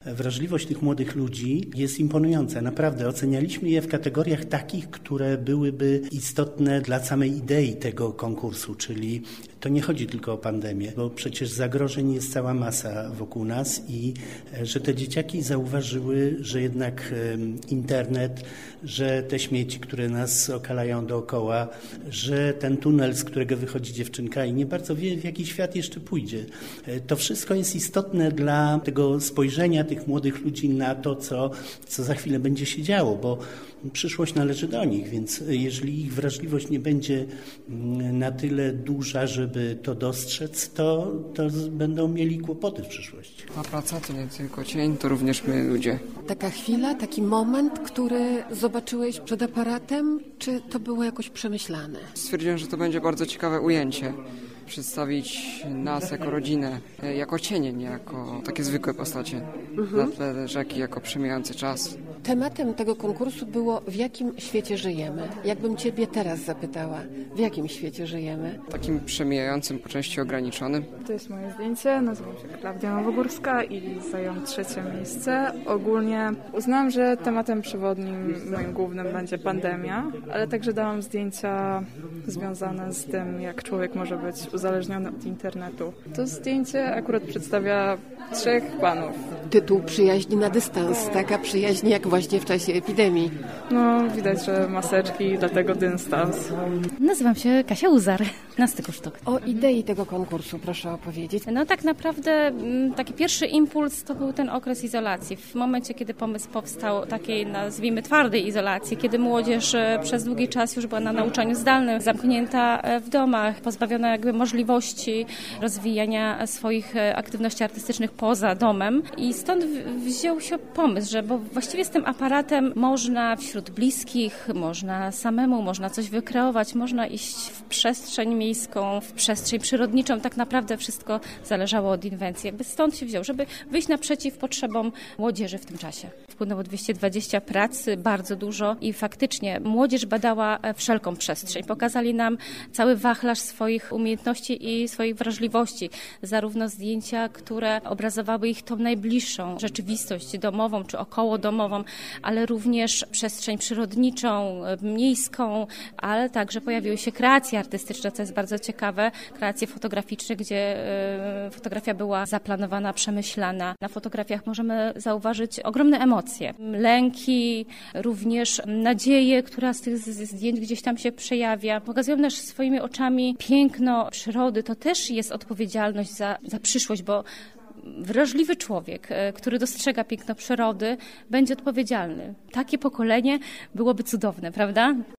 Wrażliwość tych młodych ludzi jest imponująca. Naprawdę ocenialiśmy je w kategoriach takich, które byłyby istotne dla samej idei tego konkursu, czyli to nie chodzi tylko o pandemię, bo przecież zagrożeń jest cała masa wokół nas i że te dzieciaki zauważyły, że jednak internet, że te śmieci, które nas okalają dookoła, że ten tunel, z którego wychodzi dziewczynka i nie bardzo wie, w jaki świat jeszcze pójdzie. To wszystko jest istotne dla tego spojrzenia tych młodych ludzi na to, co za chwilę będzie się działo, bo przyszłość należy do nich, więc jeżeli ich wrażliwość nie będzie na tyle duża, żeby to dostrzec, to będą mieli kłopoty w przyszłości. A praca to nie tylko cień, to również my ludzie. Taka chwila, taki moment, który zobaczyłeś przed aparatem, czy to było jakoś przemyślane? Stwierdziłem, że to będzie bardzo ciekawe ujęcie. Przedstawić nas jako rodzinę, jako cienie, nie jako takie zwykłe postacie. Na tle rzeki, jako przemijający czas. Tematem tego konkursu było, w jakim świecie żyjemy. Jakbym Ciebie teraz zapytała, w jakim świecie żyjemy? Takim przemijającym, po części ograniczonym. To jest moje zdjęcie, nazywam się Klaudia Nowogórska i zająłem 3. miejsce. Ogólnie uznałam, że tematem przewodnim, moim głównym będzie pandemia, ale także dałam zdjęcia związane z tym, jak człowiek może być uzależniony od internetu. To zdjęcie akurat przedstawia 3 panów. Tytuł Przyjaźń na dystans, taka przyjaźń jak właśnie w czasie epidemii. No, widać, że maseczki, dlatego dystans. Nazywam się Kasia Uzar, na styku sztuk. O idei tego konkursu proszę opowiedzieć. No tak naprawdę taki pierwszy impuls to był ten okres izolacji. W momencie, kiedy pomysł powstał takiej, nazwijmy, twardej izolacji, kiedy młodzież przez długi czas już była na nauczaniu zdalnym, zamknięta w domach, pozbawiona jakby możliwości rozwijania swoich aktywności artystycznych poza domem. I stąd wziął się pomysł, że bo właściwie z tym aparatem można wśród bliskich, można samemu, można coś wykreować, można iść w przestrzeń miejską, w przestrzeń przyrodniczą. Tak naprawdę wszystko zależało od inwencji. Jakby stąd się wziął, żeby wyjść naprzeciw potrzebom młodzieży w tym czasie. Wpłynęło 220 pracy, bardzo dużo i faktycznie młodzież badała wszelką przestrzeń. Pokazali nam cały wachlarz swoich umiejętności i swoich wrażliwości. Zarówno zdjęcia, które obrazowały ich tą najbliższą rzeczywistość domową czy okołodomową, ale również przestrzeń przyrodniczą, miejską, ale także pojawiły się kreacje artystyczne, co jest bardzo ciekawe, kreacje fotograficzne, gdzie fotografia była zaplanowana, przemyślana. Na fotografiach możemy zauważyć ogromne emocje, lęki, również nadzieję, która z tych zdjęć gdzieś tam się przejawia. Pokazują też swoimi oczami piękno przyrody. To też jest odpowiedzialność za przyszłość, bo wrażliwy człowiek, który dostrzega piękno przyrody, będzie odpowiedzialny. Takie pokolenie byłoby cudowne, prawda?